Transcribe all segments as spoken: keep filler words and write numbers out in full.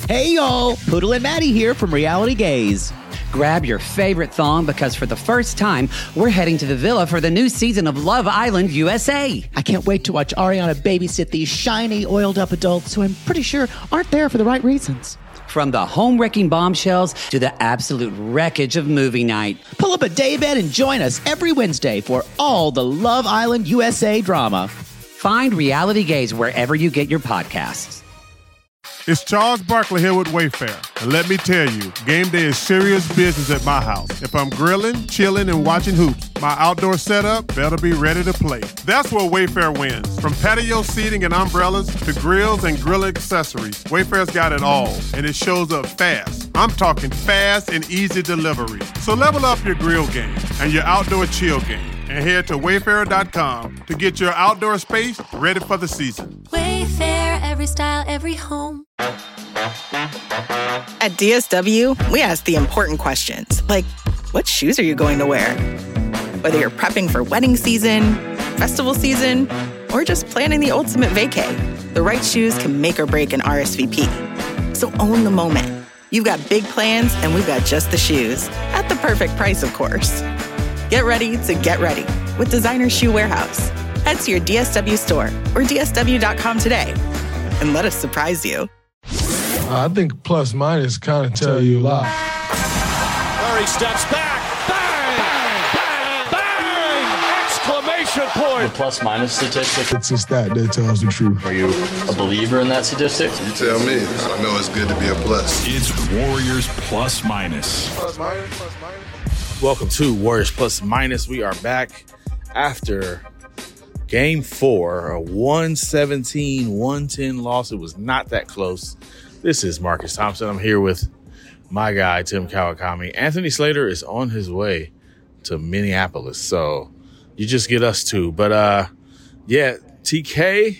Hey, y'all. Poodle and Maddie here from Reality Gaze. Grab your favorite thong because for the first time, we're heading to the villa for the new season of Love Island U S A. I can't wait to watch Ariana babysit these shiny, oiled-up adults who I'm pretty sure aren't there for the right reasons. From the home-wrecking bombshells to the absolute wreckage of movie night. Pull up a daybed and join us every Wednesday for all the Love Island U S A drama. Find Reality Gaze wherever you get your podcasts. It's Charles Barkley here with Wayfair. And let me tell you, game day is serious business at my house. If I'm grilling, chilling, and watching hoops, my outdoor setup better be ready to play. That's where Wayfair wins. From patio seating and umbrellas to grills and grill accessories, Wayfair's got it all, and it shows up fast. I'm talking fast and easy delivery. So level up your grill game and your outdoor chill game, and head to wayfair dot com to get your outdoor space ready for the season. Wayfair, every style, every home. At D S W, we ask the important questions, like, what shoes are you going to wear? Whether you're prepping for wedding season, festival season, or just planning the ultimate vacay, the right shoes can make or break an R S V P. So own the moment. You've got big plans, and we've got just the shoes. At the perfect price, of course. Get ready to get ready with Designer Shoe Warehouse. Head to your D S W store or D S W dot com today and let us surprise you. I think plus minus kind of tell you a lot. Murray steps back. Bang! Bang! Bang! Exclamation point. The plus minus statistic. It's a stat that tells the truth. Are you a believer in that statistic? You tell me. I know it's good to be a plus. It's Warriors plus minus. Plus minus, plus minus. Welcome to Warriors plus minus. We are back after game four, a one seventeen one ten loss. It was not that close. This is Marcus Thompson. I'm here with my guy, Tim Kawakami. Anthony Slater is on his way to Minneapolis, so you just get us two. But, uh, yeah, T K,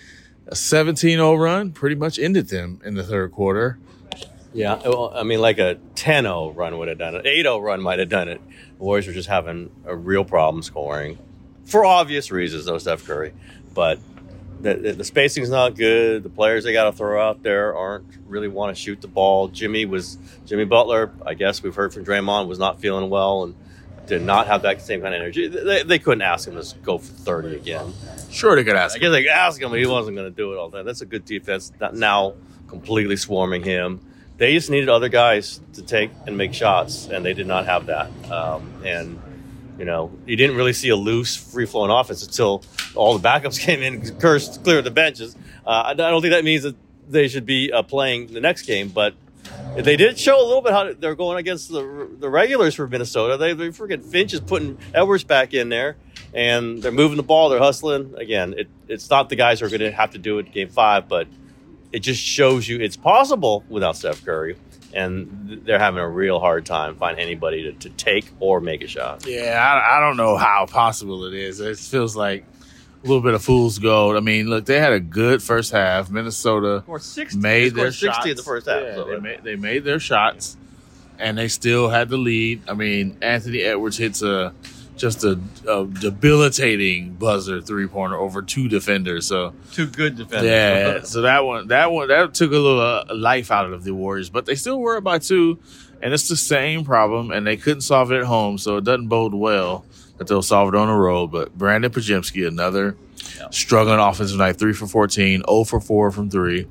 a seventeen oh run, pretty much ended them in the third quarter. Yeah, well, I mean, like a ten oh run would have done it. eight oh run might have done it. The Warriors were just having a real problem scoring. For obvious reasons, though, Steph Curry. But the, the, the spacing's not good. The players they got to throw out there aren't really want to shoot the ball. Jimmy was Jimmy Butler, I guess we've heard from Draymond, was not feeling well and did not have that same kind of energy. They, they couldn't ask him to go for thirty again. Sure, they could ask I him. guess they could ask him, but he wasn't going to do it all the time. That's a good defense. Not now completely swarming him. They just needed other guys to take and make shots, and they did not have that. Um, and, you know, you didn't really see a loose, free-flowing offense until all the backups came in and cursed, cleared the benches. Uh, I don't think that means that they should be uh, playing the next game, but they did show a little bit how they're going against the the regulars for Minnesota. They, they forget Finch is putting Edwards back in there, and they're moving the ball. They're hustling. Again, it, it's not the guys who are going to have to do it in game five, but it just shows you it's possible without Steph Curry, and they're having a real hard time finding anybody to, to take or make a shot. Yeah, I, I don't know how possible it is. It feels like a little bit of fool's gold. I mean, look, they had a good first half. Minnesota sixty, made their sixty shots. in the first half. Yeah, so. they, made, they made their shots, and they still had the lead. I mean, Anthony Edwards hits a just a, a debilitating buzzer three-pointer over two defenders. So two good defenders. Yeah, so that one, that one, that took a little uh, life out of the Warriors, but they still were up by two, and it's the same problem, and they couldn't solve it at home, so it doesn't bode well that they'll solve it on the road. But Brandon Podziemski, another yeah. struggling offensive night, three for fourteen, zero for four from three.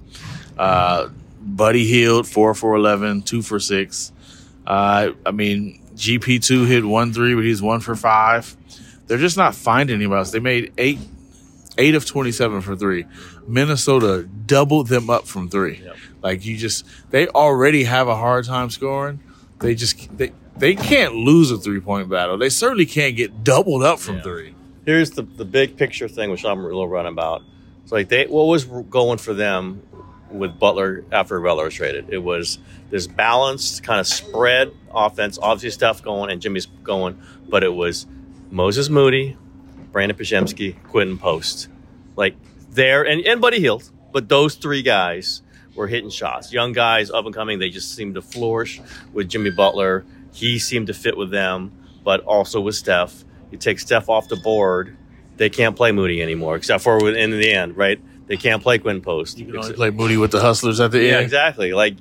Uh, Buddy Hield, four for eleven, two for six. Uh, I mean, G P two hit one three, but he's one for five. They're just not finding anybody else. They made eight, eight of twenty-seven for three. Minnesota doubled them up from three. Yep. Like you just, they already have a hard time scoring. They just, they, they can't lose a three-point battle. They certainly can't get doubled up from yeah. three. Here's the the big picture thing, which I'm a little run about. It's like they, what was going for them with Butler after Butler was traded? It was this balanced kind of spread offense. Obviously, Steph going and Jimmy's going, but it was Moses Moody, Brandon Podziemski, Quentin Post. Like there, and, and Buddy Hield, but those three guys were hitting shots. Young guys, up and coming, they just seemed to flourish with Jimmy Butler. He seemed to fit with them, but also with Steph. You take Steph off the board, they can't play Moody anymore, except for in the end, right? They can't play Quentin Post. You can only play Moody with the hustlers at the yeah, end. Yeah, exactly. Like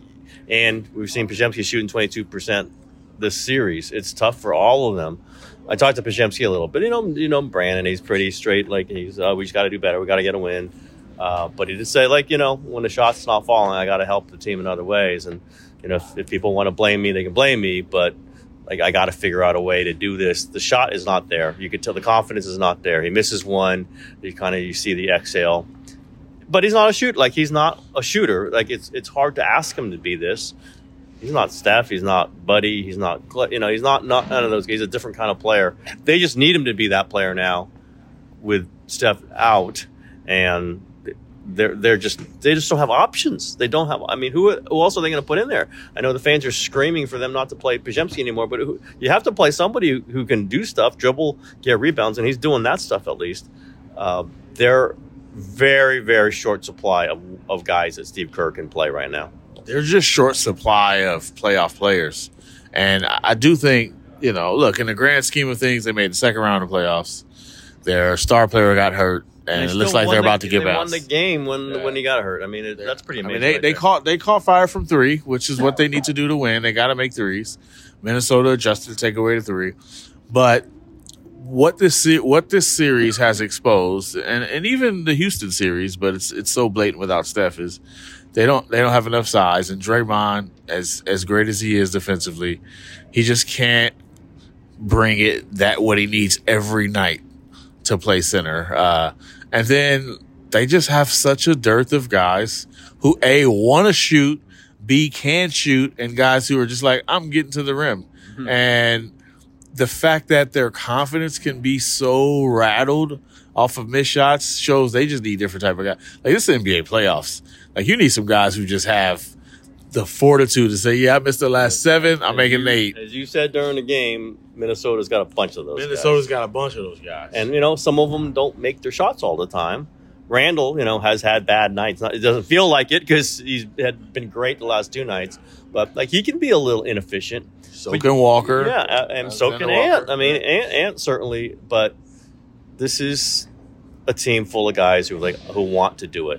And we've seen Podziemski shooting twenty-two percent this series. It's tough for all of them. I talked to Podziemski a little bit. You know, you know Brandon, he's pretty straight. Like, he's, oh, we just got to do better. We got to get a win. Uh, but he did say, like, you know, when the shot's not falling, I got to help the team in other ways. And, you know, if, if people want to blame me, they can blame me. But, like, I got to figure out a way to do this. The shot is not there. You can tell the confidence is not there. He misses one. You kind of, you see the exhale. But he's not a shooter. Like, he's not a shooter. Like, it's it's hard to ask him to be this. He's not Steph. He's not Buddy. He's not, you know, he's not, not none of those guys. He's a different kind of player. They just need him to be that player now with Steph out. And they're they're just they just don't have options. They don't have. I mean, who who else are they going to put in there? I know the fans are screaming for them not to play Podziemski anymore, but who, you have to play somebody who, who can do stuff, dribble, get rebounds, and he's doing that stuff at least. Uh, they're very very short supply of of guys that Steve Kerr can play right now. There's just short supply of playoff players, and I, I do think you know. Look, in the grand scheme of things, they made the second round of playoffs. Their star player got hurt. And, and it looks like they're about the, to get they bounced. They won the game when yeah. when he got hurt. I mean, it, that's pretty amazing. I mean, they, right they there. caught they caught fire from three, which is what they need to do to win. They got to make threes. Minnesota adjusted to take away the three, but what this what this series has exposed, and, and even the Houston series, but it's it's so blatant without Steph, is they don't they don't have enough size. And Draymond, as as great as he is defensively, he just can't bring it that what he needs every night to play center. Uh, and then they just have such a dearth of guys who, A, want to shoot, B, can shoot, and guys who are just like, I'm getting to the rim. Mm-hmm. And the fact that their confidence can be so rattled off of missed shots shows they just need different type of guys. Like, this is N B A playoffs. Like, you need some guys who just have the fortitude to say, yeah, I missed the last seven. I'm as making you, eight. As you said during the game, Minnesota's got a bunch of those Minnesota's guys. got a bunch of those guys. And, you know, some of them don't make their shots all the time. Randall, you know, has had bad nights. It doesn't feel like it because he's had been great the last two nights. But, like, he can be a little inefficient. So but, can Walker. Yeah, and so can Ant. I mean, Ant, Ant certainly. But this is a team full of guys who like who want to do it.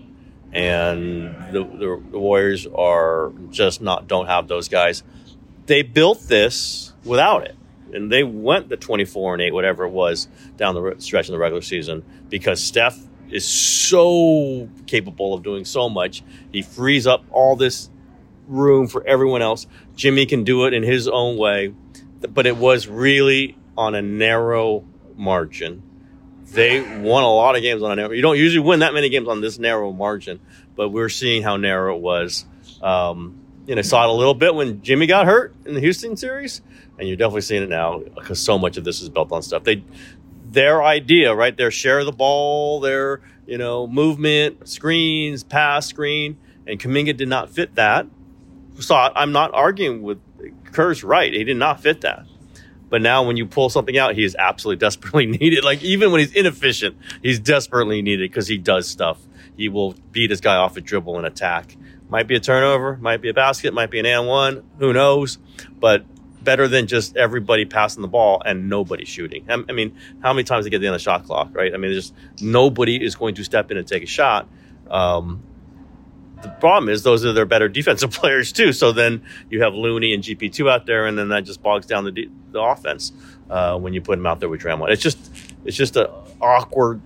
And the, the, the Warriors are just not don't have those guys. They built this without it, and they went the twenty-four and eight, whatever it was, down the stretch in the regular season because Steph is so capable of doing so much. He frees up all this room for everyone else. Jimmy can do it in his own way, but it was really on a narrow margin. They won a lot of games on a narrow. You don't usually win that many games on this narrow margin, but we're seeing how narrow it was. Um, you know, saw it a little bit when Jimmy got hurt in the Houston series, and you're definitely seeing it now because so much of this is built on stuff. They, their idea, right? Their share of the ball, their you know movement, screens, pass, screen, and Kuminga did not fit that. So I'm not arguing with Kerr's right. He did not fit that. But now when you pull something out, he is absolutely desperately needed. Like, even when he's inefficient, he's desperately needed because he does stuff. He will beat his guy off a dribble and attack. Might be a turnover, might be a basket, might be an and one. Who knows? But better than just everybody passing the ball and nobody shooting. I mean, how many times they get the end of the shot clock, right? I mean, just nobody is going to step in and take a shot. Um, the problem is those are their better defensive players too. So then you have Looney and G P two out there, and then that just bogs down the de- the offense uh, when you put them out there with Draymond. It's just it's just an awkward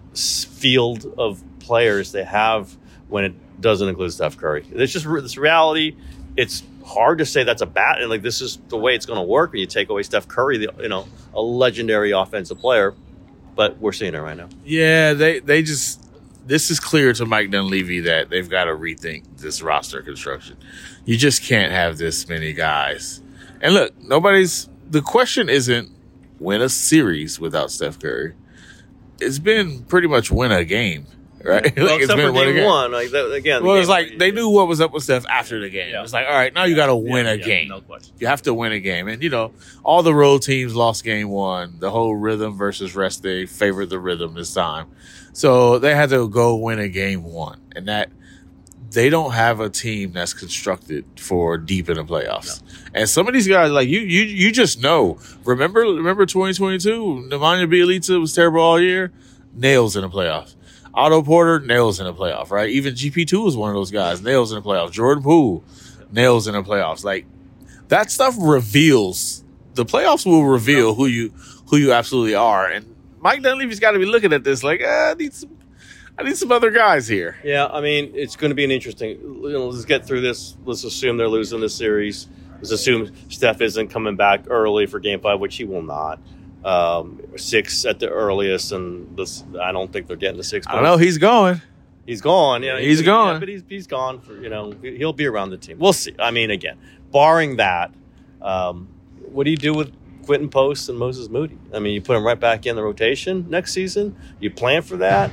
field of players they have when it doesn't include Steph Curry. It's just this reality. It's hard to say that's a bad and like this is the way it's going to work when you take away Steph Curry, the, you know, a legendary offensive player. But we're seeing it right now. Yeah, they they just. This is clear to Mike Dunleavy that they've got to rethink this roster construction. You just can't have this many guys. And look, nobody's – the question isn't win a series without Steph Curry. It's been pretty much win a game, right? Well, like except it's for been game, game one. Like, that, again, well, the it's like they knew what was up with Steph after the game. Yeah. It's like, all right, now you got to win yeah, a yeah, game. No question. You have to win a game. And, you know, all the road teams lost game one. The whole rhythm versus rest, they favored the rhythm this time. So they had to go win a game one. And that they don't have a team that's constructed for deep in the playoffs. No. And some of these guys, like you you you just know. Remember remember twenty twenty-two? Nemanja Bjelica was terrible all year. Nails in the playoffs. Otto Porter, nails in the playoff, right? Even G P two was one of those guys. Nails in the playoffs. Jordan Poole, nails in the playoffs. Like that stuff reveals the playoffs will reveal who you who you absolutely are. And Mike Dunleavy's got to be looking at this like, eh, I need some, I need some other guys here. Yeah, I mean, it's going to be an interesting. You know, let's get through this. Let's assume they're losing this series. Let's assume Steph isn't coming back early for Game Five, which he will not. Um, six at the earliest, and this, I don't think they're getting the six. I don't know. He's going. He's gone. Yeah, he's, he's gone. Yeah, but he's he's gone for you know he'll be around the team. We'll see. I mean, again, barring that, um, what do you do with Quentin Post and Moses Moody? I mean, you put them right back in the rotation next season. You plan for that.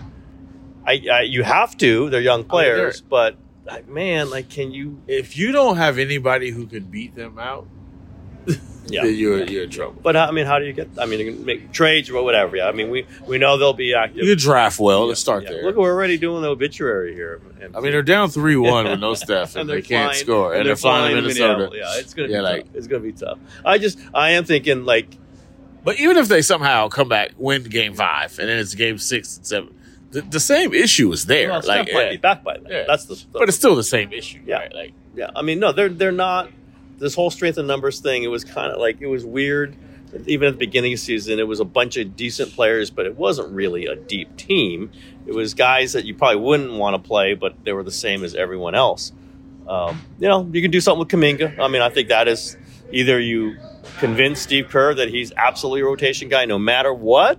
I, I you have to. They're young players, I mean, but like, man, like, can you? If you don't have anybody who can beat them out, yeah, then you're you're in trouble. But I mean, how do you get? I mean, you can make trades or whatever. Yeah, I mean, we, we know they'll be active. You draft well. Yeah, Let's start yeah. there. Look, we're already doing the obituary here. I mean, they're down three one with no Steph, and, and they flying, can't score, and, and they're, they're flying flying Minnesota. Minnesota. Yeah, it's gonna yeah, be like tough. It's gonna be tough. I just, I am thinking like, but even if they somehow come back, win Game Five, and then it's Game Six and Seven. The, the same issue is there. Well, like, Steph might yeah. be back by then. Yeah. That's the, the. But it's still the same issue. Yeah. Right? Like, yeah. I mean, no, they're they're not. This whole strength of numbers thing. It was kind of like it was weird. Even at the beginning of the season, it was a bunch of decent players, but it wasn't really a deep team. It was guys that you probably wouldn't want to play, but they were the same as everyone else. Um, you know, you can do something with Kuminga. I mean, I think that is either you convince Steve Kerr that he's absolutely a rotation guy no matter what,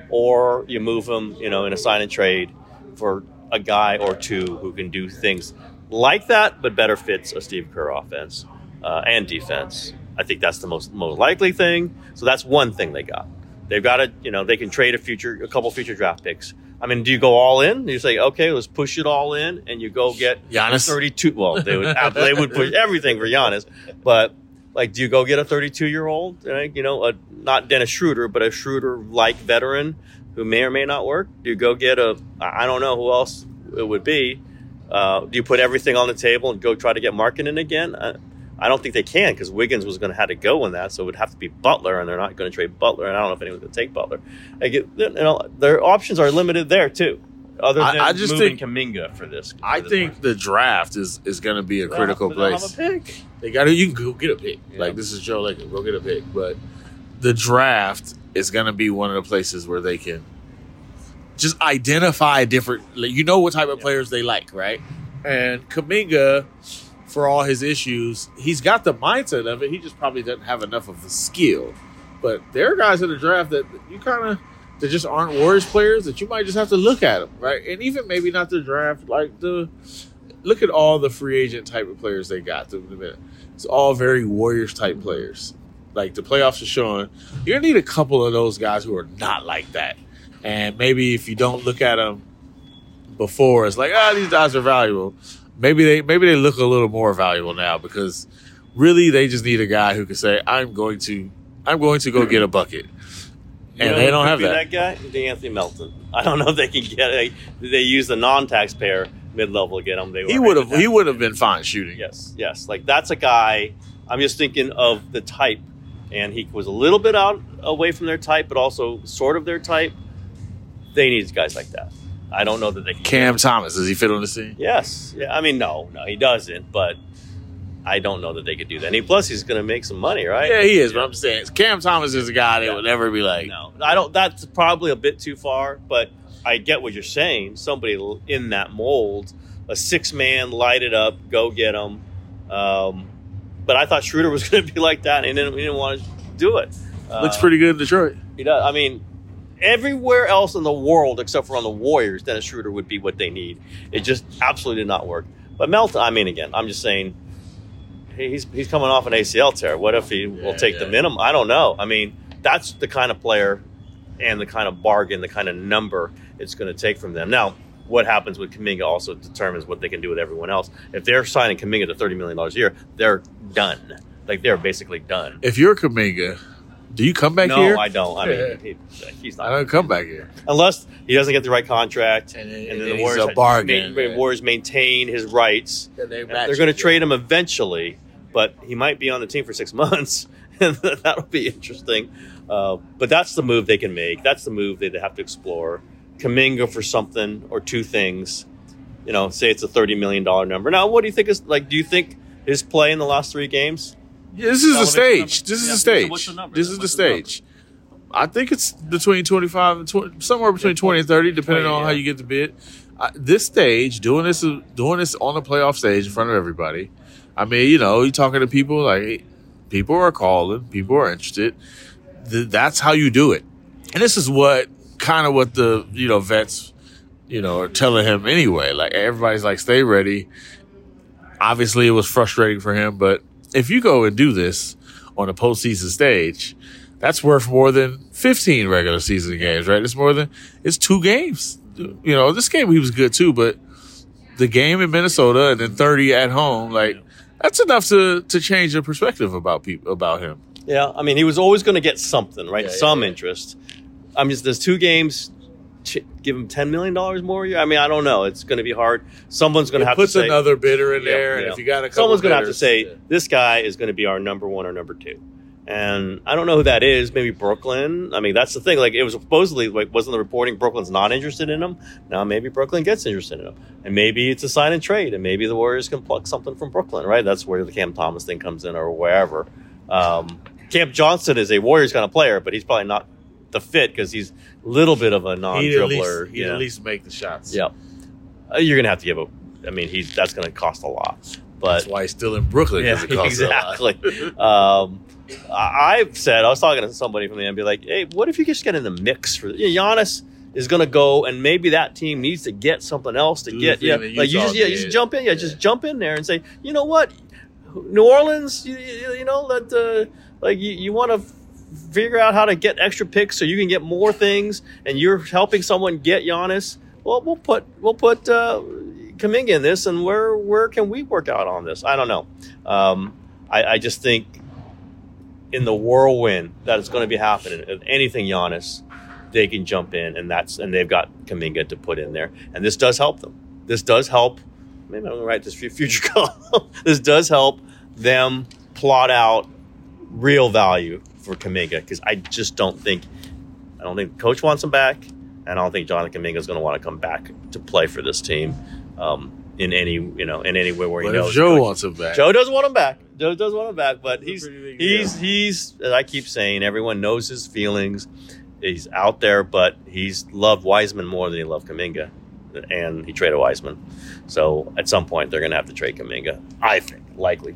or you move him, you know, in a sign and trade for a guy or two who can do things like that, but better fits a Steve Kerr offense uh, and defense. I think that's the most most likely thing. So that's one thing they got. They've got to, you know, they can trade a future, a couple future draft picks. I mean, do you go all in? Do you say, okay, let's push it all in, and you go get Giannis thirty-two? Well, they would they would push everything for Giannis, but like, do you go get a thirty-two-year-old, you know, a, not Dennis Schroeder, but a Schroeder-like veteran who may or may not work? Do you go get a, I don't know who else it would be. Uh, do you put everything on the table and go try to get Markkanen again? I, I don't think they can, because Wiggins was going to have to go in that, so it would have to be Butler, and they're not going to trade Butler, and I don't know if anyone's going to take Butler. Like, you know, their options are limited there too, other than I, I just moving think, Kuminga for this. For I this think one. the draft is, is going to be a Well, critical they don't place. have a pick. They got to. You can go get a pick. Yeah. Like, this is Joe Lacob. Go get a pick. But the draft is going to be one of the places where they can just identify different. Like, you know what type of yeah. players they like, right? And Kuminga, for all his issues, he's got the mindset of it. He just probably doesn't have enough of the skill. But there are guys in the draft that you kind of that just aren't Warriors players that you might just have to look at them, right? And even maybe not the draft, like the look at all the free agent type of players they got. It's all very Warriors type players. Like, the playoffs are showing, you're gonna need a couple of those guys who are not like that. And maybe if you don't look at them before, it's like, ah, these guys are valuable. Maybe they maybe they look a little more valuable now, because really they just need a guy who can say, I'm going to I'm going to go get a bucket. You And know they who don't could have be that. that guy, DeAnthony Melton. I don't know if they can get a, they use the non-taxpayer mid-level to get him. They He would have he would have been fine shooting. Yes, yes. Like, that's a guy. I'm just thinking of the type, and he was a little bit out away from their type, but also sort of their type. They need guys like that. I don't know that they can. Cam Thomas, does he fit on the scene? Yes. Yeah. I mean, no, no, he doesn't. But I don't know that they could do that. And he, plus, he's going to make some money, right? Yeah, he is. But I'm saying Cam Thomas is a guy that Yeah. would never be like, No, I don't. That's probably a bit too far. But I get what you're saying. Somebody in that mold, a six man, light it up, go get him. Um, but I thought Schroeder was going to be like that, and he didn't, he didn't want to do it. Uh, looks pretty good in Detroit. He does. I mean, everywhere else in the world except for on the Warriors, Dennis Schroeder would be what they need. It just absolutely did not work. But Melton, I mean, again, I'm just saying, hey, he's he's coming off an A C L tear. What if he Yeah, will take yeah. the minimum? I don't know. I mean, that's the kind of player and the kind of bargain, the kind of number it's going to take from them. Now, what happens with Kuminga also determines what they can do with everyone else. If they're signing Kuminga to thirty million dollars a year, they're done. Like, they're basically done. If you're Kuminga, do you come back no, here? I don't. I mean, he, he's not. I don't come back here. Unless he doesn't get the right contract, And and, then- then and the then he's Warriors, a bargain, ma- yeah. Warriors maintain his rights. And they And match they're going to it, trade yeah. him eventually, but he might be on the team for six months, and that'll be interesting. Uh, but that's the move they can make. That's the move they have to explore. Kuminga for something or two things. You know, say it's a thirty million dollars number. Now, what do you think is like? Do you think his play in the last three games. Yeah, this is the stage. This is Yeah, the so what's stage. the number? This Yeah, is the what's the number? stage. I think it's between twenty-five and twenty, somewhere between twenty and thirty, depending twenty, on yeah. how you get the bid. Uh, this stage, doing this, doing this on the playoff stage in front of everybody. I mean, you know, you're talking to people like people are calling, people are interested. Th- that's how you do it, and this is what kind of what the you know vets, you know, are telling him anyway. Like everybody's like, stay ready. Obviously, it was frustrating for him, but if you go and do this on a postseason stage, that's worth more than fifteen regular season games, right? It's more than it's two games. You know, this game he was good too, but the game in Minnesota and then thirty at home, like that's enough to to change your perspective about people about him. Yeah, I mean, he was always going to get something, right? Yeah, yeah, Some yeah. interest. I mean, there's two games. Ch- give him ten million dollars more a year. I mean, I don't know. It's going to be hard. Someone's going to It have puts to say another bidder in Yeah, there, and yeah. if you got a couple someone's going to have to bidders, say yeah. this guy is going to be our number one or number two. And I don't know who that is. Maybe Brooklyn. I mean, that's the thing. Like, it was supposedly, like, wasn't the reporting Brooklyn's not interested in him? Now maybe Brooklyn gets interested in him. And maybe it's a sign and trade. And maybe the Warriors can pluck something from Brooklyn, right? That's where the Cam Thomas thing comes in or wherever. Um, Cam Johnson is a Warriors kind of player, but he's probably not the fit because he's a little bit of a he'd at non-dribbler. least, he'd yeah. at least make the shots. Yeah. Uh, you're going to have to give a – I mean, he's that's going to cost a lot. But That's why he's still in Brooklyn. 'cause yeah, it costs a lot. exactly. um, I- I've said, I was talking to somebody from the N B A, like, hey, what if you just get in the mix for you know, Giannis is going to go, and maybe that team needs to get something else to Do get, the yeah, thing that like you Utah just, yeah, you did. just jump in, yeah, Yeah. just jump in there and say, you know what, New Orleans, you, you you know, that uh, like you, you want to figure out how to get extra picks so you can get more things, and you're helping someone get Giannis. Well, we'll put we'll put. Uh, Kuminga in this, and where where can we work out on this? I don't know. Um, I, I just think in the whirlwind that is going to be happening, if anything Giannis, they can jump in, and that's and they've got Kuminga to put in there, and this does help them. This does help. Maybe I'm going to write this future column. This does help them plot out real value for Kuminga because I just don't think I don't think the coach wants him back, and I don't think Jonathan Kuminga is going to want to come back to play for this team. Um, in any, you know, in any way where he But knows if Joe coach- wants him back, Joe does want him back. Joe does want him back, but he's pretty big he's deal. he's as I keep saying, everyone knows his feelings. He's out there, but he's loved Wiseman more than he loved Kuminga, and he traded Wiseman. So at some point, they're going to have to trade Kuminga. I think likely.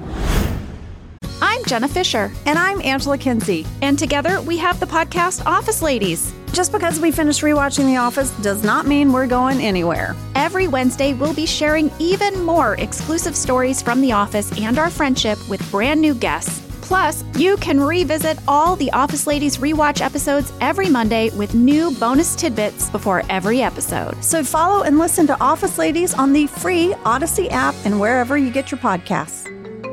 I'm Jenna Fisher. And I'm Angela Kinsey. And together we have the podcast Office Ladies. Just because we finished rewatching The Office does not mean we're going anywhere. Every Wednesday, we'll be sharing even more exclusive stories from The Office and our friendship with brand new guests. Plus, you can revisit all the Office Ladies rewatch episodes every Monday with new bonus tidbits before every episode. So follow and listen to Office Ladies on the free Odyssey app and wherever you get your podcasts.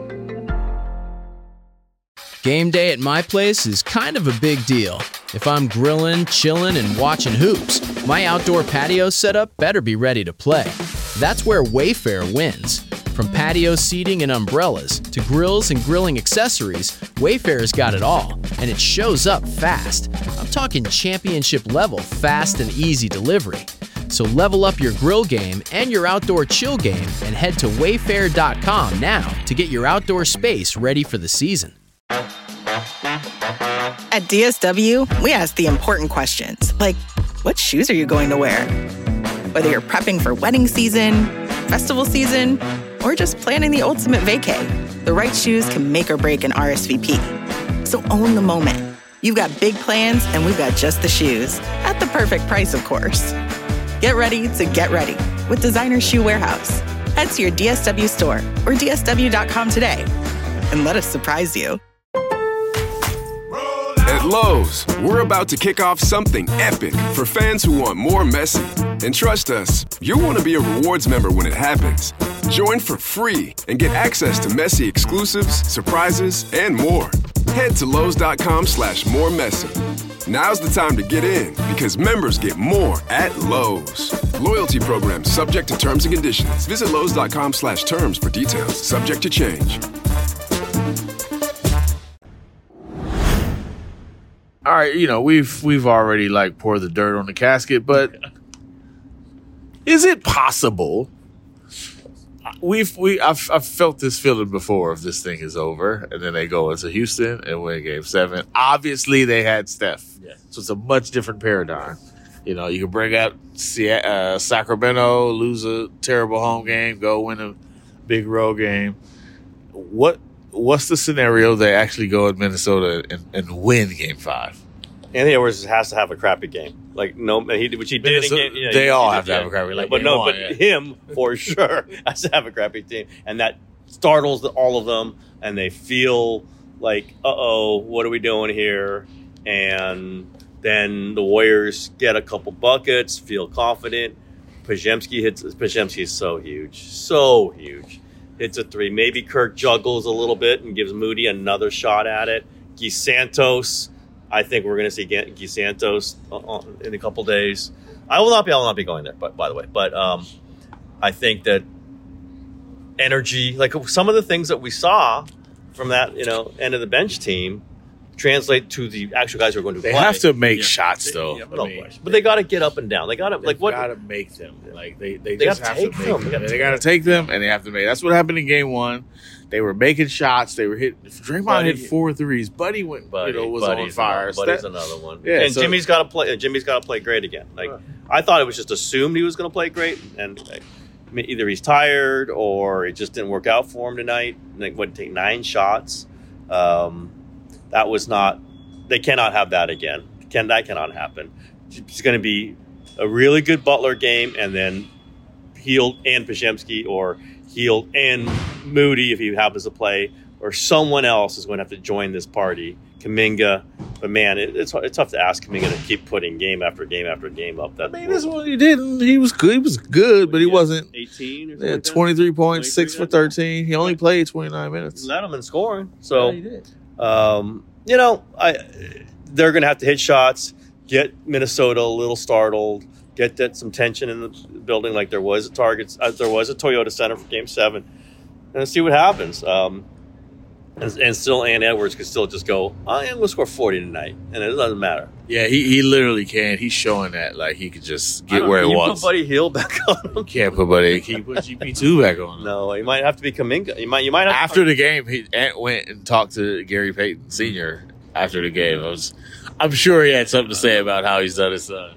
Game day at my place is kind of a big deal. If I'm grilling, chilling, and watching hoops, my outdoor patio setup better be ready to play. That's where Wayfair wins. From patio seating and umbrellas to grills and grilling accessories, Wayfair's got it all, and it shows up fast. I'm talking championship level fast and easy delivery. So level up your grill game and your outdoor chill game and head to wayfair dot com now to get your outdoor space ready for the season. At D S W, we ask the important questions, like what shoes are you going to wear? Whether you're prepping for wedding season, festival season, or just planning the ultimate vacay, the right shoes can make or break an R S V P. So own the moment. You've got big plans, and we've got just the shoes. At the perfect price, of course. Get ready to get ready with Designer Shoe Warehouse. Head to your D S W store or D S W dot com today and let us surprise you. At Lowe's, we're about to kick off something epic for fans who want more Messi. And trust us, you'll want to be a rewards member when it happens. Join for free and get access to Messi exclusives, surprises, and more. Head to Lowe's dot com slash more Messi. Now's the time to get in because members get more at Lowe's. Loyalty program subject to terms and conditions. Visit Lowe's dot com slash terms for details. Subject to change. all right, you know, we've we've already like poured the dirt on the casket, but is it possible? we've we I've, I've felt this feeling before if this thing is over, and then they go into Houston and win Game Seven. Obviously, they had Steph, Yeah. so it's a much different paradigm. You know, you can bring out uh, Sacramento, lose a terrible home game, go win a big road game. What what's the scenario they actually go in Minnesota and, and win Game Five? Anthony Edwards has to have a crappy game, like no, he which he did. In game, yeah, they he, all he have did, to have a crappy, like but no, one, but yeah. him for sure has to have a crappy team, and that startles the, all of them, and they feel like, uh oh, what are we doing here? And then the Warriors get a couple buckets, feel confident. Podziemski hits. Podziemski is so huge, so huge. Hits a three. Maybe Kirk juggles a little bit and gives Moody another shot at it. Guy Santos. I think we're going to see Guy Santos in a couple days. I will not be. I will not be going there. But by the way, but um, I think that energy, like some of the things that we saw from that, you know, end of the bench team, translate to the actual guys who are going to They play. have to make Yeah. shots, though. Yeah, I no mean, question. But they got to get up and down. They got to like what? Got to make them. Like they, they, They just gotta have take to make them. them. They gotta They got to take them, and they have to make. That's what happened in Game One. They were making shots. They were hit. Draymond Buddy- hit four threes. Buddy went. Buddy, you know, was Buddy's on fire. Another, Buddy's That- another one. Yeah, and so- Jimmy's got to play. Jimmy's got to play great again. Like I thought it was just assumed he was going to play great, and like, I mean, either he's tired or it just didn't work out for him tonight. Like, would take nine shots. Um, that was not. They cannot have that again. Can that cannot happen? It's going to be a really good Butler game, and then Hield and Podziemski, or Hield and Moody if he happens to play, or someone else is going to have to join this party. Kuminga, but man, it, it's it's tough to ask Kuminga to keep putting game after game after game up. That I mean, this one he didn't. He was good. He was good, but he wasn't. eighteen or something Yeah, like that? twenty-three points, six for thirteen. He only played twenty-nine minutes. Let him in scoring. So, Yeah, he did. um, you know, I they're going to have to hit shots, get Minnesota a little startled, get that some tension in the building like there was at Targets, uh, there was a Toyota Center for Game Seven, and see what happens. Um, and, and still, Ann Edwards could still just go, I am going to score forty tonight, and it doesn't matter. Yeah, he, he literally can. He's showing that like he could just I get don't- where can he you wants. Put Buddy Hield back on him. Can't put Buddy. Can you put G P two back on? No, you might have to be Kuminga. You might. You might have After the game, he Ant went and talked to Gary Payton Senior after the game. I was, I'm sure he had something to say about how he's done his son.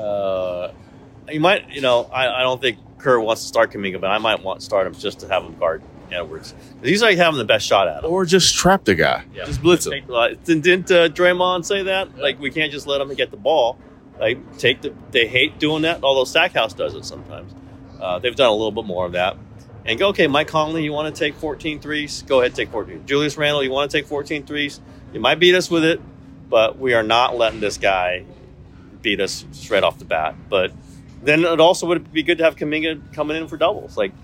Uh, you might, you know, I, I don't think Kerr wants to start Kuminga, but I might want to start him just to have him guard Edwards. He's like having the best shot at him. Or just trap the guy. Yeah. Just blitz him. Take- like, Didn't, didn't uh, Draymond say that? Like, we can't just let him get the ball. Like, take the. They hate doing that, although Stackhouse does it sometimes. Uh, they've done a little bit more of that. And go, okay, Mike Conley, you want to take fourteen threes? Go ahead, take fourteen. Julius Randle, you want to take fourteen threes? You might beat us with it, but we are not letting this guy beat us straight off the bat. But then it also would be good to have Kuminga coming in for doubles. Like,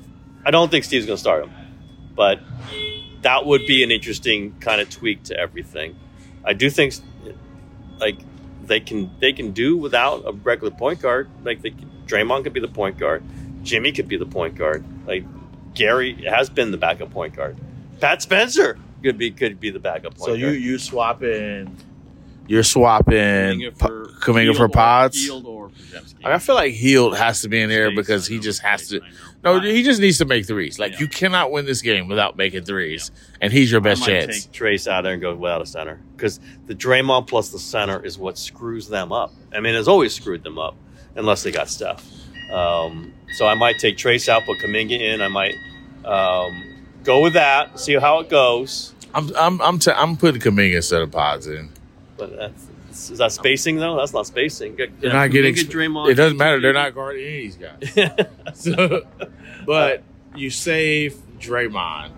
I don't think Steve's going to start him, but that would be an interesting kind of tweak to everything. I do think, like, they can they can do without a regular point guard. Like, they, Draymond could be the point guard, Jimmy could be the point guard. Like, Gary has been the backup point guard. Pat Spencer could be could be the backup point So you guard. you swapping, you're swapping Kuminga for Kuminga for Hield or- Pods. Hield or Podziemski. I feel like Hield has to be in there because he just has to. No, he just needs to make threes. Like, you cannot win this game without making threes, and he's your best I might chance. take Trace out there and go without a center, because the Draymond plus the center is what screws them up. I mean, it's always screwed them up unless they got Steph. Um, so I might take Trace out, put Kuminga in. I might um, go with that, see how it goes. I'm I'm I'm t- I'm putting Kuminga instead of Pods in. But that's, is that spacing though? That's not spacing. They're not getting. Kuminga, Draymond, It doesn't matter. They're not guarding any of these guys. So, but you save Draymond,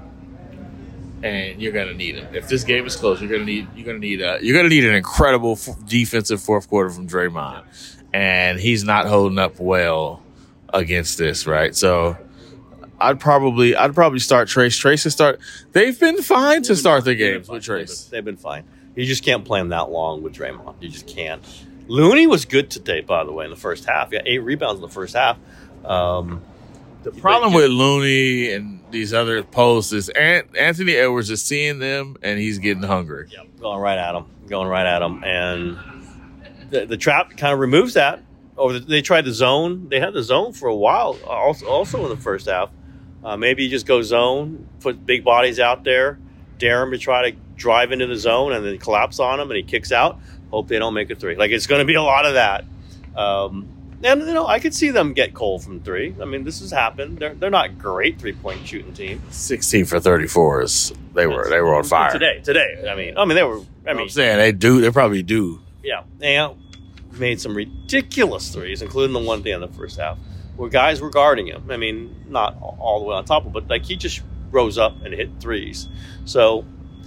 and you're gonna need him. If this game is close, you're gonna need you're gonna need a you're gonna need an incredible f- defensive fourth quarter from Draymond, and he's not holding up well against this, right? So. I'd probably I'd probably start Trace. Trace to start. They've been fine to start their games with Trace. They've been fine. You just can't play them that long with Draymond. You just can't. Looney was good today, by the way, in the first half. He got eight rebounds in the first half. Um, The problem with Looney and these other posts is Ant- Anthony Edwards is seeing them and he's getting hungry. Yeah, going right at him, going right at him, and the, the trap kind of removes that. Or they tried the zone. They had the zone for a while, also, also in the first half. Uh, maybe you just go zone, put big bodies out there, dare him to try to drive into the zone and then collapse on him and he kicks out. Hope they don't make a three. Like, it's going to be a lot of that. Um, and, you know, I could see them get cold from three. I mean, this has happened. They're they're not great three-point shooting team. sixteen for thirty-four is they were they were on fire today. Today, I mean, I mean they were. I mean, I'm saying they do. They probably do. Yeah, they made some ridiculous threes, including the one at the end of the first half, where guys were guarding him. I mean, not all the way on top of it, but like he just rose up and hit threes. So,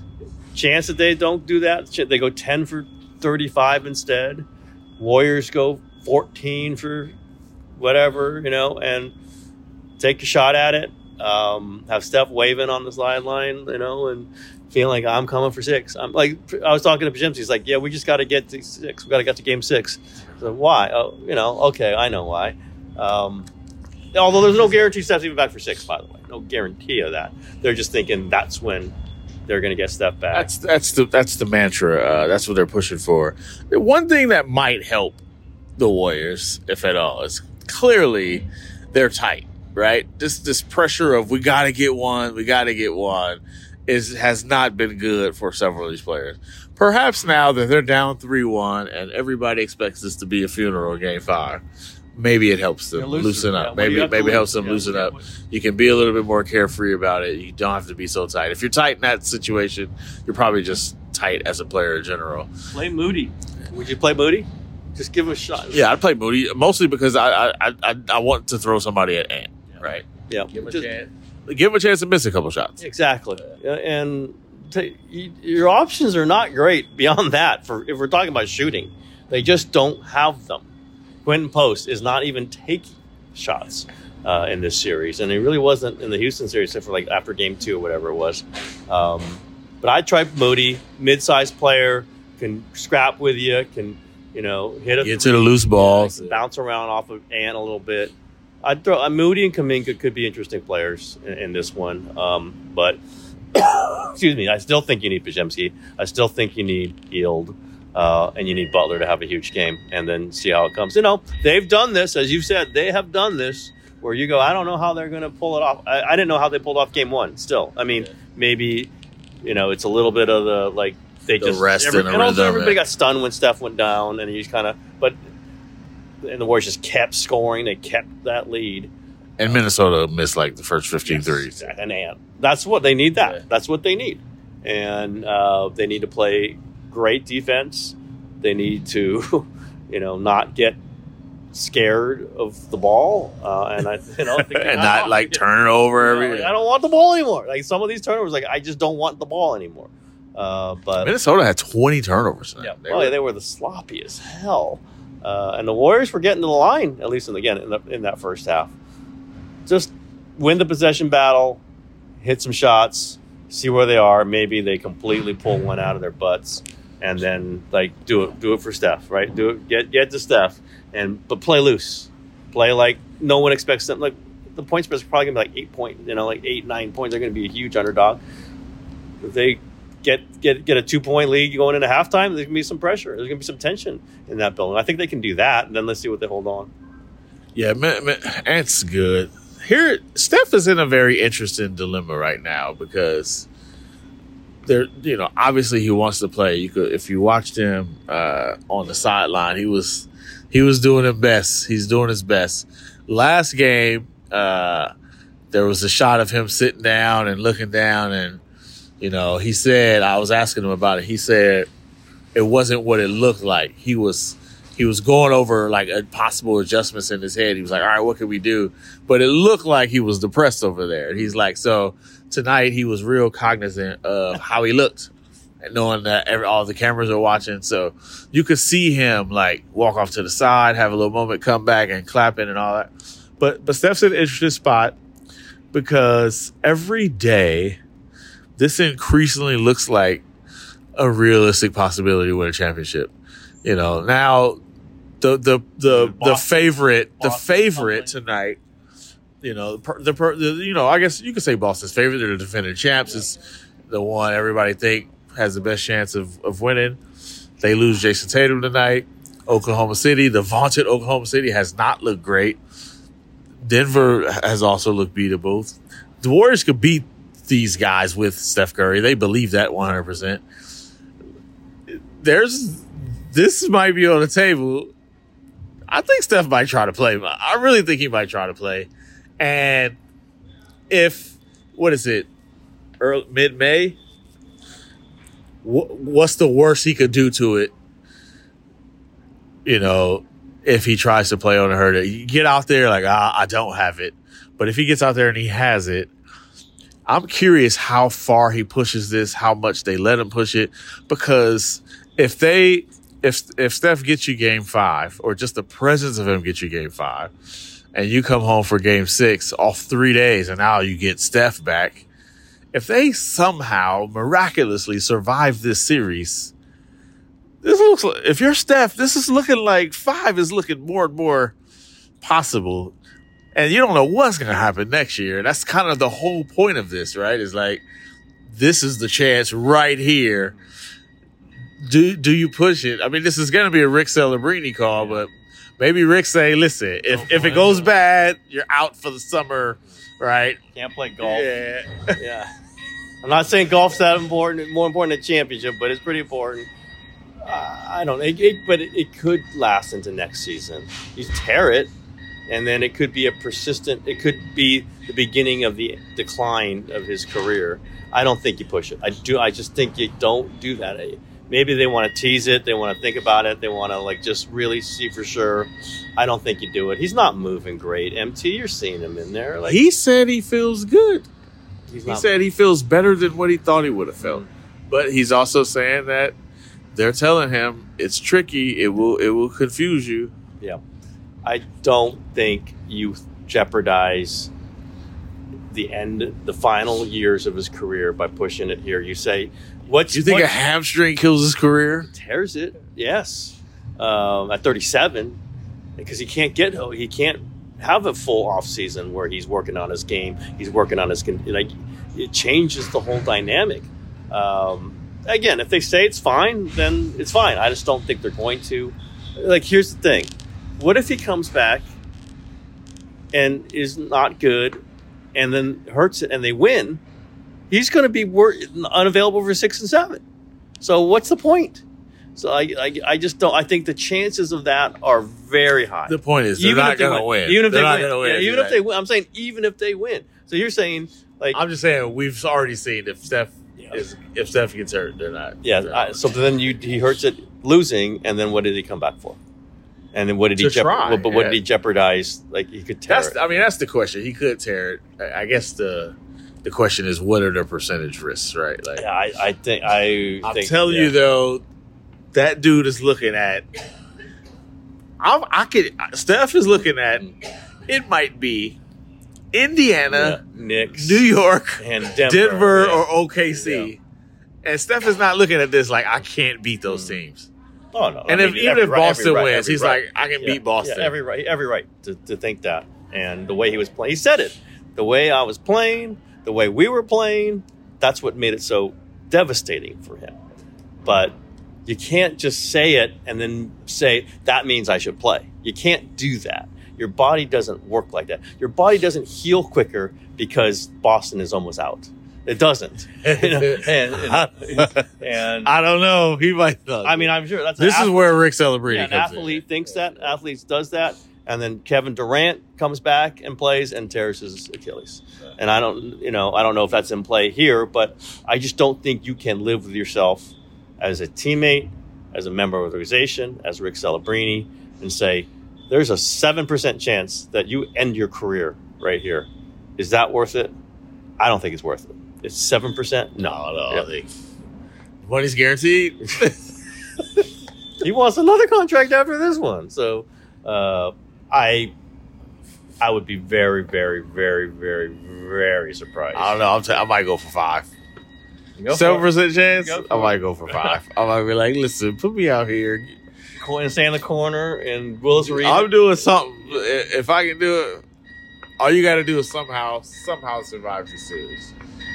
chance that they don't do that. They go ten for thirty-five instead. Warriors go fourteen for whatever, you know, and take a shot at it. Um, have Steph waving on the sideline, you know, and feeling like I'm coming for six. I'm like, I was talking to Pajimsky. He's like, yeah, we just got to get to six. We got to get to game six. So why? Oh, you know, okay, I know why. Um, although there's no guarantee Steph's even back for six, by the way. No guarantee of that. They're just thinking that's when they're going to get Steph back. That's that's the that's the mantra. Uh, that's what they're pushing for. The one thing that might help the Warriors, if at all, is clearly they're tight, right? This this pressure of we got to get one, we got to get one, is has not been good for several of these players. Perhaps now that they're down three one and everybody expects this to be a funeral in Game Five, maybe it helps them loosen, loosen up. Yeah, maybe maybe it helps them yeah, loosen yeah. up. You can be a little bit more carefree about it. You don't have to be so tight. If you're tight in that situation, you're probably just tight as a player in general. Play Moody. Would you play Moody? Just give him a shot. Yeah, I'd play Moody mostly because I I I, I want to throw somebody at Ant, yeah. right? Yeah, give him a just, chance. Give him a chance to miss a couple shots. Exactly, and t- your options are not great beyond that. For if we're talking about shooting, they just don't have them. Quentin Post is not even taking shots uh, in this series, and he really wasn't in the Houston series except for like after game two or whatever it was. Um, but I tried Moody, mid-sized player, can scrap with you, can you know hit a get to the loose balls, yeah, bounce around off of Ant a little bit. I'd throw uh, Moody and Kuminga could be interesting players in, in this one, um, but excuse me, I still think you need Pajemski. I still think you need Hield. Uh, and you need Butler to have a huge game and then see how it comes. You know, they've done this, as you said, they have done this where you go, I don't know how they're going to pull it off. I, I didn't know how they pulled off game one still. I mean, maybe, you know, it's a little bit of the, like, they the just, rest every, and, and also everybody it. got stunned when Steph went down and you just kind of, but, and the Warriors just kept scoring. They kept that lead. And Minnesota missed like the first fifteen yes, threes. And, and that's what they need that. Yeah. That's what they need. And uh, they need to play great defense. They need to, you know, not get scared of the ball, uh, and I, you know, and not like turn it over. You know, every like, I don't want the ball anymore. Like some of these turnovers, like I just don't want the ball anymore. Uh, but Minnesota had twenty turnovers. Yeah, they, well, were, they were the sloppy as hell, uh, and the Warriors were getting to the line at least in, again in, the, in that first half. Just win the possession battle, hit some shots, see where they are. Maybe they completely pull one out of their butts. And then, like, do it, do it for Steph, right? Do it, get get to Steph, and but play loose, play like no one expects them. Like the point spread is probably gonna be like eight point, you know, like eight nine points. They're gonna be a huge underdog. If they get get get a two point lead going into halftime, there's gonna be some pressure. There's gonna be some tension in that building. I think they can do that. And then let's see what they hold on. Yeah, man, man, Ant's good. Here, Steph is in a very interesting dilemma right now because. There, you know, obviously he wants to play. You could, if you watched him uh, on the sideline, he was, he was doing his best. He's doing his best. Last game, uh, there was a shot of him sitting down and looking down, and you know, he said, I was asking him about it. He said it wasn't what it looked like. He was, he was going over like possible adjustments in his head. He was like, all right, what can we do? But it looked like he was depressed over there. And he's like, so. Tonight, he was real cognizant of how he looked and knowing that every, all the cameras are watching. So you could see him like walk off to the side, have a little moment, come back and clapping and all that. But, but Steph's in an interesting spot because every day this increasingly looks like a realistic possibility to win a championship. You know, now the, the, the, the favorite, the favorite tonight, You know, the, the, the you know, I guess you could say Boston's favorite. They're the defending champs. Yeah. It's the one everybody think has the best chance of, of winning. They lose Jason Tatum tonight. Oklahoma City, the vaunted Oklahoma City, has not looked great. Denver has also looked beatable. the Warriors could beat these guys with Steph Curry. They believe that one hundred percent. There's this might be on the table. I think Steph might try to play. I really think he might try to play. And if, what is it, early, mid-May, wh- what's the worst he could do to it? You know, if he tries to play on a hurt, you get out there like, ah, I don't have it. But if he gets out there and he has it, I'm curious how far he pushes this, how much they let him push it. Because if they, if if Steph gets you game five, or just the presence of him gets you game five, and you come home for game six off three days, and now you get Steph back, if they somehow miraculously survive this series, this looks like, if you're Steph, this is looking like five is looking more and more possible. And you don't know what's going to happen next year. That's kind of the whole point of this, right? Is like, this is the chance right here. Do do you push it? I mean, this is going to be a Rick Celebrini call, but maybe Rick say, listen, if, if it goes bad, you're out for the summer, right? Can't play golf. Yeah. Yeah. I'm not saying golf's that important, more important than championship, but it's pretty important. Uh, I don't know. It, it, but it, it could last into next season. You tear it, and then it could be a persistent, it could be the beginning of the decline of his career. I don't think you push it. I do. I just think you don't do that. Maybe they want to tease it. They want to think about it. They want to like just really see for sure. I don't think you do it. He's not moving great. M T, you're seeing him in there. Like, he said he feels good. He's he not, said he feels better than what he thought he would have felt. But he's also saying that they're telling him it's tricky. It will it will confuse you. Yeah. I don't think you jeopardize the end, the final years of his career by pushing it here. You say, "What do you think what, a hamstring kills his career?" Tears it, yes. Um, at thirty-seven, because he can't get he can't have a full off season where he's working on his game. He's working on his like it changes the whole dynamic. Um, again, if they say it's fine, then it's fine. I just don't think they're going to. Like, here's the thing. What if he comes back and is not good and then hurts it and they win? He's going to be wor- unavailable for six and seven. So what's the point? So I, I, I just don't. I think the chances of that are very high. The point is, they're even not going to win. Even if they're they not win. going to win. Yeah, even if they win. I'm saying even if they win. So you're saying like I'm just saying we've already seen if Steph yeah. is if Steph gets hurt, they're not. Yeah. They're I, not. So then you he hurts it losing, and then what did he come back for? And then what did to he jeopardize? try, But what yeah. did he jeopardize? Like he could tear That's, it. I mean, that's the question. He could tear it. I I guess the the question is, what are the percentage risks, right? Like, Yeah, I, I think I. I'm think, telling yeah. you though, that dude is looking at. I, I could. Steph is looking at. It might be Indiana, Yeah, Knicks, New York, and Denver, Denver yeah. or O K C, and Steph is not looking at this like I can't beat those Mm. teams. Oh no! And I if, mean, even every if right- Boston every right- wins, every he's right. like, I can Yeah, beat Boston. Yeah, every right, every right to, to think that. And the way he was playing, he said it. The way I was playing, the way we were playing, that's what made it so devastating for him. But you can't just say it and then say that means I should play. You can't do that. Your body doesn't work like that. Your body doesn't heal quicker because Boston is almost out. It doesn't. You know, and, and, and I don't know. He might not. I mean, I'm sure that's This an is athlete- where Rick Celebrini yeah, an comes in. athlete thinks that. Athletes does that, and then Kevin Durant comes back and plays and tears his Achilles. And I don't, you know, I don't know if that's in play here, but I just don't think you can live with yourself as a teammate, as a member of the organization, as Rick Celebrini, and say there's a seven percent chance that you end your career right here. Is that worth it? I don't think it's worth it. It's seven percent? No, no. Yeah. I think money's guaranteed. He wants another contract after this one. So uh, I I would be very, very, very, very, very surprised. I don't know. I'm t- I might go for five. Go for Seven it. percent chance. Go for I might it. go for five. I might be like, listen, put me out here. Go and stay in the corner and Willis Reed. I'm doing something. If I can do it, all you got to do is somehow, somehow survive the series.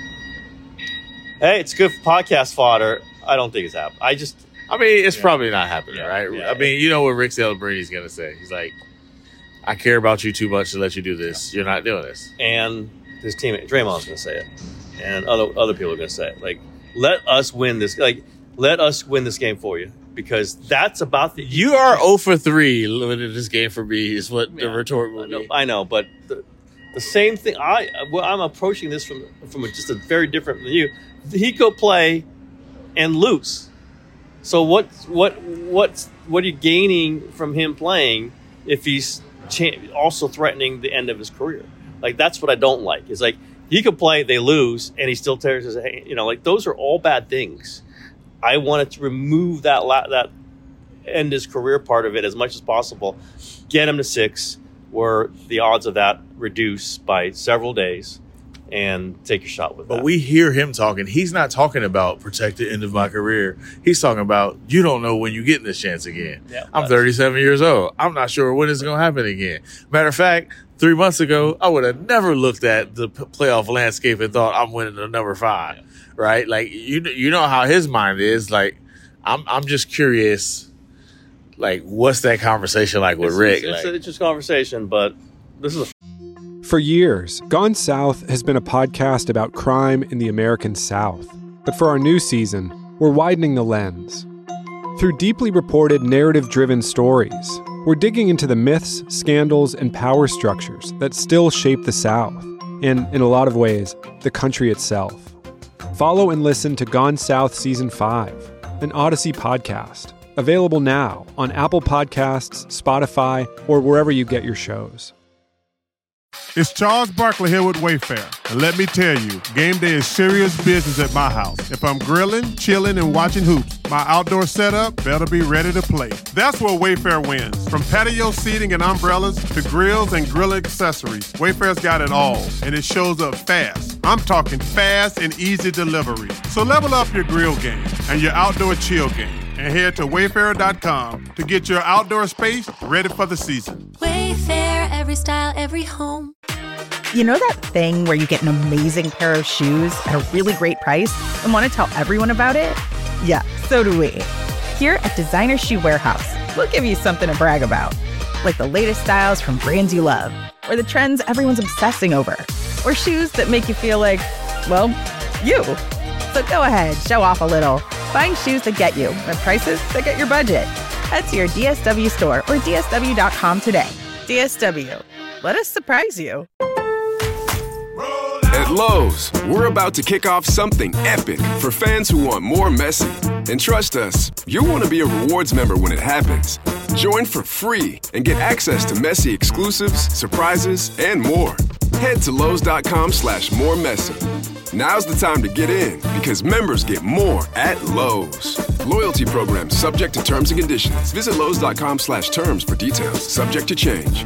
Hey, it's good for podcast fodder. I don't think it's happening. I just, I mean, it's Yeah. probably not happening, Yeah, right? yeah. I mean, you know what Rick Celebrini is gonna say. He's like, "I care about you too much to let you do this. You're not doing this." and his teammate Draymond's going to say it, and other other people are going to say it. Like, let us win this. Like, let us win this game for you, because that's about the. You are zero for three limited this game for me is what yeah, the retort will I know, be. I know, but the, the same thing. I well, I'm approaching this from from a, just a very different view. He could play and lose. So what what what's what are you gaining from him playing if he's cha- also threatening the end of his career? Like, that's what I don't like. It's like he could play, they lose, and he still tears his hand. You know, like, those are all bad things. I wanted to remove that la- that end his career part of it as much as possible. Get him to six, where the odds of that reduce by several days, and take a shot with but that. But we hear him talking. He's not talking about protect the end of my career. He's talking about, you don't know when you're getting this chance again. Yeah, I'm thirty-seven years old. I'm not sure when it's going to happen again. Matter of fact, three months ago, I would have never looked at the p- playoff landscape and thought I'm winning the number five, yeah. right? Like, you you know how his mind is. Like, I'm I'm just curious, like, what's that conversation like with it's, Rick? It's, like, it's just conversation, but this is a For years, Gone South has been a podcast about crime in the American South. But for our new season, we're widening the lens. Through deeply reported, narrative-driven stories, we're digging into the myths, scandals, and power structures that still shape the South, and, in a lot of ways, the country itself. Follow and listen to Gone South Season five, an Odyssey podcast, available now on Apple Podcasts, Spotify, or wherever you get your shows. It's Charles Barkley here with Wayfair. And let me tell you, game day is serious business at my house. If I'm grilling, chilling, and watching hoops, my outdoor setup better be ready to play. That's where Wayfair wins. From patio seating and umbrellas to grills and grill accessories, Wayfair's got it all, and it shows up fast. I'm talking fast and easy delivery. So level up your grill game and your outdoor chill game, and head to wayfair dot com to get your outdoor space ready for the season. Wayfair, every style, every home. You know that thing where you get an amazing pair of shoes at a really great price and want to tell everyone about it? Yeah, so do we. Here at Designer Shoe Warehouse, we'll give you something to brag about, like the latest styles from brands you love, or the trends everyone's obsessing over, or shoes that make you feel like, well, you. So go ahead, show off a little. Find shoes that get you at prices that get your budget. Head to your D S W store or D S W dot com today. D S W. Let us surprise you. At Lowe's, we're about to kick off something epic for fans who want more Messi. And trust us, you'll want to be a rewards member when it happens. Join for free and get access to Messi exclusives, surprises, and more. Head to Lowe's dot com slash more Messi. Now's the time to get in, because members get more at Lowe's. Loyalty program subject to terms and conditions. Visit Lowe's dot com slash terms for details. Subject to change.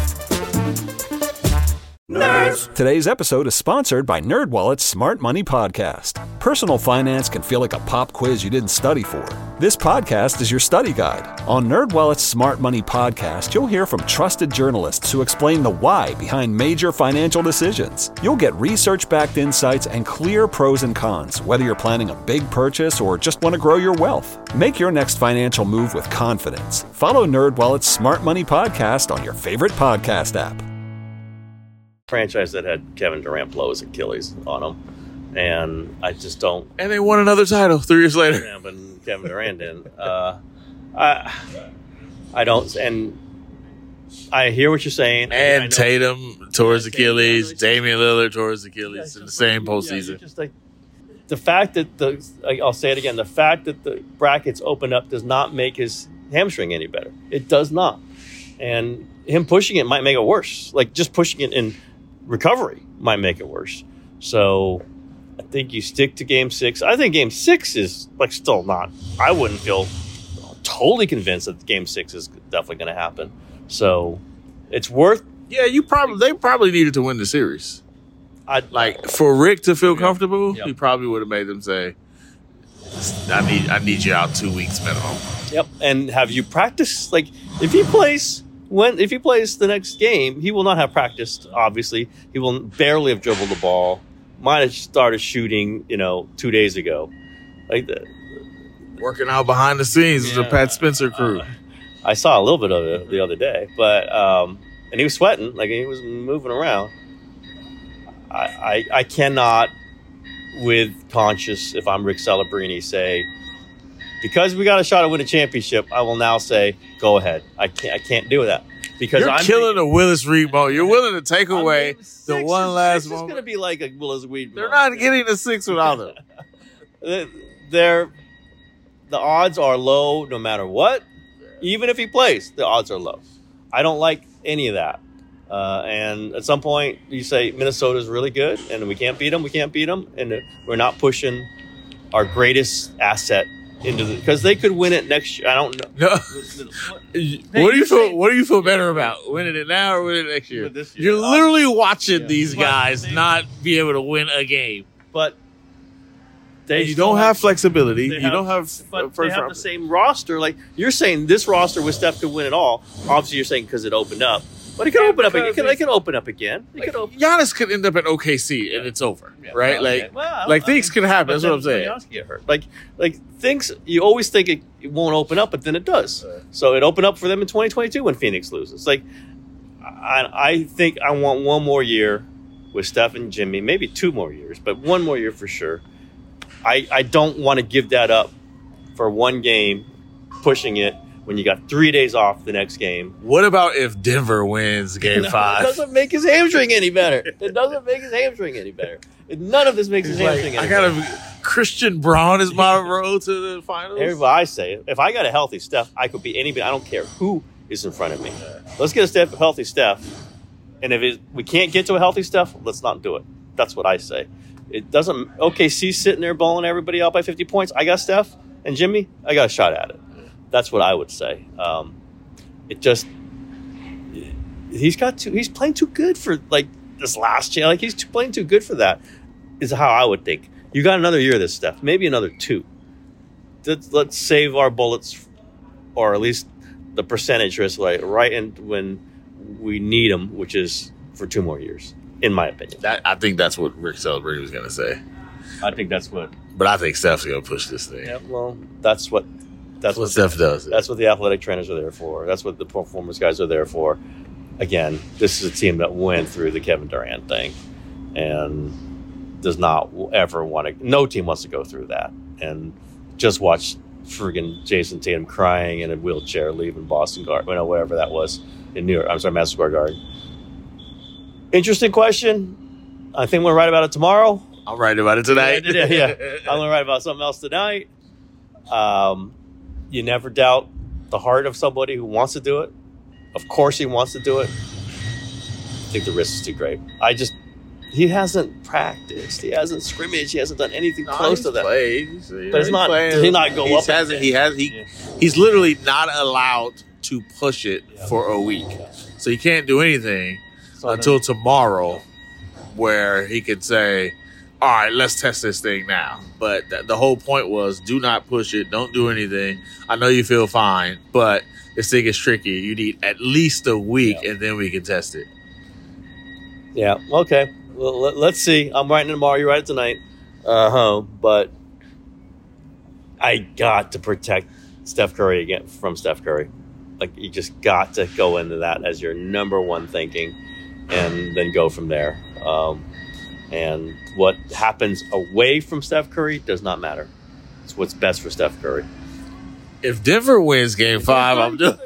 Nerds! Today's episode is sponsored by NerdWallet's Smart Money Podcast. Personal finance can feel like a pop quiz you didn't study for. This podcast is your study guide. On NerdWallet's Smart Money Podcast, you'll hear from trusted journalists who explain the why behind major financial decisions. You'll get research-backed insights and clear pros and cons, whether you're planning a big purchase or just want to grow your wealth. Make your next financial move with confidence. Follow NerdWallet's Smart Money Podcast on your favorite podcast app. Franchise that had Kevin Durant blow his Achilles on him, and I just don't. And they won another title three years later. Yeah, but Kevin Durant didn't. Uh, I, I don't, and I hear what you're saying. And I Tatum towards Achilles, Damian Lillard towards Achilles in the same postseason. Yeah, just like the fact that the, I'll say it again, the fact that the brackets open up does not make his hamstring any better. It does not, and him pushing it might make it worse. Like just pushing it in recovery might make it worse. So I think you stick to game six. I think game six is like still not, I wouldn't feel totally convinced that game six is definitely going to happen. So it's worth. Yeah, you probably, they probably needed to win the series. I'd like for Rick to feel yeah. comfortable, Yep. he probably would have made them say, I need, I need you out two weeks minimum. Yep. And have you practiced? Like if he plays, When if he plays the next game, he will not have practiced. Obviously, he will barely have dribbled the ball. Might have started shooting, you know, two days ago, like the, working out behind the scenes yeah, with the Pat Spencer crew. Uh, I saw a little bit of it the other day, but um, and he was sweating, like he was moving around. I, I, I cannot, with conscience, if I'm Rick Celebrini, say, because we got a shot to win a championship, I will now say, go ahead. I can't, I can't do that. Because You're I'm killing the Willis Reed moment. You're willing to take away the one last It's moment. going to be like a Willis Reed They're moment. not getting the six without them. They're, the odds are low no matter what. Even if he plays, the odds are low. I don't like any of that. Uh, and at some point, you say Minnesota's really good, and we can't beat them. We can't beat them, and we're not pushing our greatest asset into the because they could win it next year. I don't know. No. What do you feel? What do you feel better about, winning it now or winning it next year? This year. You're literally watching Yeah. these But guys they- not be able to win a game. But they And you still don't have flexibility. they You don't have. But uh, they first have round- the same roster. Like you're saying, this roster with Steph could win it all. Obviously, you're saying because it opened up, but it could open up. It because can, it can open up again. It Like, could open. Giannis could end up at O K C and it's over, right? well, okay. Like, Well, like I things mean, can happen. but That's what I'm then saying. Giannis can get hurt. Like, like things. You always think it, it won't open up, but then it does. So it opened up for them in twenty twenty-two when Phoenix loses. Like, I, I think I want one more year with Steph and Jimmy, maybe two more years, but one more year for sure. I, I don't want to give that up for one game, pushing it when you got three days off the next game. What about if Denver wins Game No, Five? It doesn't make his hamstring any better. It doesn't make his hamstring any better. None of this makes his He's like, hamstring any I gotta. better. Christian Braun is my road to the finals. Here's what I say: if I got a healthy Steph, I could be anybody. I don't care who is in front of me. Let's get a Steph, healthy Steph, and if it, we can't get to a healthy Steph, let's not do it. That's what I say. It doesn't. O K C sitting there bowling everybody out by fifty points. I got Steph and Jimmy. I got a shot at it. That's what I would say. Um, it just he's got too. He's playing too good for like this last year. Like he's too, playing too good for that. Is how I would think. You got another year of this Steph, maybe another two. Let's, let's save our bullets, or at least the percentage risk, like right in when we need them, which is for two more years, in my opinion. That I think that's what Rick Celebrity was going to say. I think that's what. But I think Steph's going to push this thing. Yeah, well, that's what. That's what, what Steph does. That's what the athletic trainers are there for. That's what the performance guys are there for. Again, this is a team that went through the Kevin Durant thing, and does not ever want to. No team wants to go through that. And just watch friggin' Jason Tatum crying in a wheelchair leaving Boston Garden, you know, wherever that was in New York. I'm sorry, Madison Square Garden. Interesting question. I think we'll write about it tomorrow. I'll write about it tonight. Yeah, yeah, yeah. I'm gonna write about something else tonight. Um, you never doubt the heart of somebody who wants to do it. Of course, he wants to do it. I think the risk is too great. I just. He hasn't practiced. He hasn't scrimmaged. He hasn't done anything No, close he's to that. Played. He's, you know, But it's he's not. playing. Does he not go He up? hasn't. He has. He. Yeah. He's literally not allowed to push it yeah. for a week, so he can't do anything so until tomorrow, where he could say, "All right, let's test this thing now." But th- the whole point was, do not push it. Don't do anything. I know you feel fine, but this thing is tricky. You need at least a week, yeah. and then we can test it. Yeah. Okay. Well, let, let's see. I'm writing it tomorrow. You write it tonight. Uh huh. But I got to protect Steph Curry again from Steph Curry. Like you just got to go into that as your number one thinking, and then go from there. Um, and what happens away from Steph Curry does not matter. It's what's best for Steph Curry. If Denver wins Game Five, I'm doing.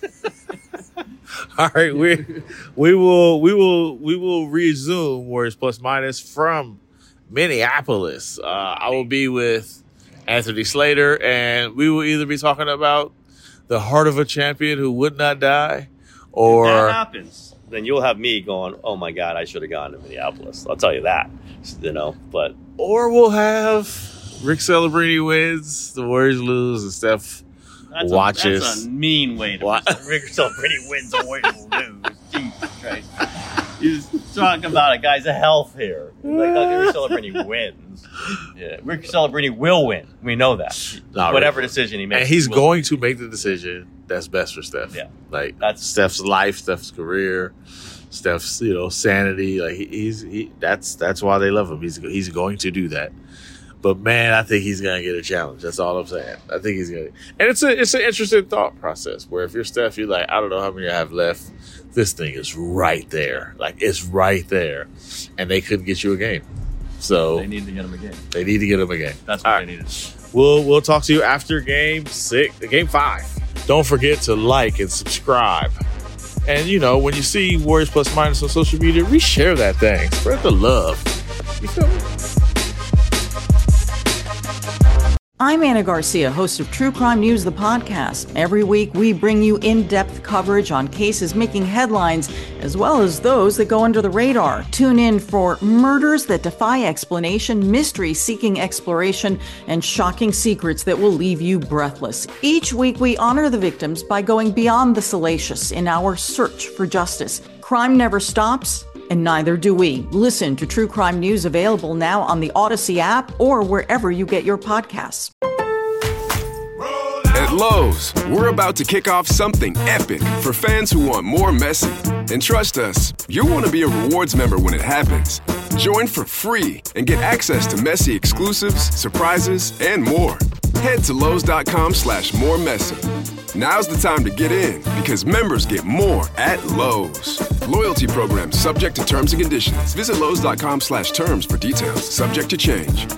All right, we we will we will we will resume Warriors Plus Minus from Minneapolis. Uh, I will be with Anthony Slater, and we will either be talking about the heart of a champion who would not die, or if that happens, then you'll have me going, "Oh my God, I should have gone to Minneapolis." I'll tell you that, you know. But or we'll have Rick Celebrini wins, the Warriors lose, and Steph. That's watches. A, that's a mean way to what? Rick Celebrini wins a way to lose. Jesus Christ. He's talking about a guy's health here. Like, Rick Celebrini wins. Yeah, Rick Celebrini will win. We know that. Not Whatever really. decision he makes. And he's he going to make the decision that's best for Steph. Yeah. Like, that's Steph's life, Steph's career, Steph's, you know, sanity. Like, he, he's, he, that's, that's why they love him. He's, he's going to do that. But man, I think he's gonna get a challenge. That's all I'm saying. I think he's gonna, and it's a it's an interesting thought process. Where if you're Steph, you're like, I don't know how many I have left. This thing is right there, like it's right there, and they couldn't get you a game. So they need to get him a game. They need to get him a game. That's what all they right. needed. We'll we'll talk to you after game six, game five. Don't forget to like and subscribe. And you know, when you see Warriors Plus Minus on social media, reshare that thing. Spread the love. You feel me? I'm Anna Garcia, host of True Crime News, the podcast. Every week, we bring you in-depth coverage on cases making headlines, as well as those that go under the radar. Tune in for murders that defy explanation, mysteries seeking exploration, and shocking secrets that will leave you breathless. Each week, we honor the victims by going beyond the salacious in our search for justice. Crime never stops, and neither do we. Listen to True Crime News, available now on the Odyssey app or wherever you get your podcasts. At Lowe's, we're about to kick off something epic for fans who want more messy. And trust us, you'll want to be a rewards member when it happens. Join for free and get access to messy exclusives, surprises, and more. Head to Lowe's.com slash more messy. Now's the time to get in, because members get more at Lowe's. Loyalty program subject to terms and conditions. Visit Lowe's.com slash terms for details. Subject to change.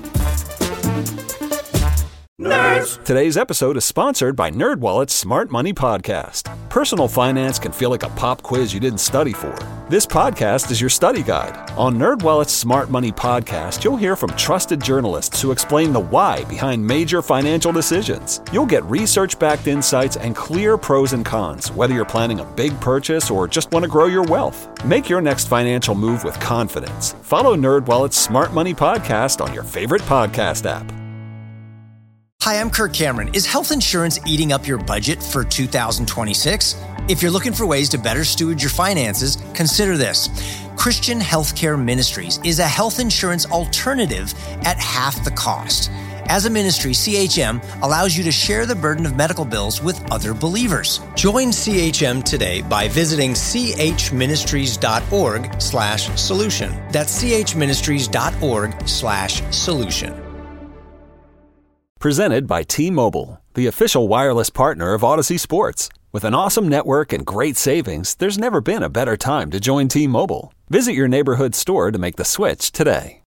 Nerds. Today's episode is sponsored by NerdWallet's Smart Money Podcast. Personal finance can feel like a pop quiz you didn't study for. This podcast is your study guide. On NerdWallet's Smart Money Podcast, you'll hear from trusted journalists who explain the why behind major financial decisions. You'll get research-backed insights and clear pros and cons, whether you're planning a big purchase or just want to grow your wealth. Make your next financial move with confidence. Follow NerdWallet's Smart Money Podcast on your favorite podcast app. Hi, I'm Kirk Cameron. Is health insurance eating up your budget for two thousand twenty-six? If you're looking for ways to better steward your finances, consider this. Christian Healthcare Ministries is a health insurance alternative at half the cost. As a ministry, C H M allows you to share the burden of medical bills with other believers. Join C H M today by visiting chministries.org slash solution. That's chministries.org slash solution. Presented by T-Mobile, the official wireless partner of Odyssey Sports. With an awesome network and great savings, there's never been a better time to join T-Mobile. Visit your neighborhood store to make the switch today.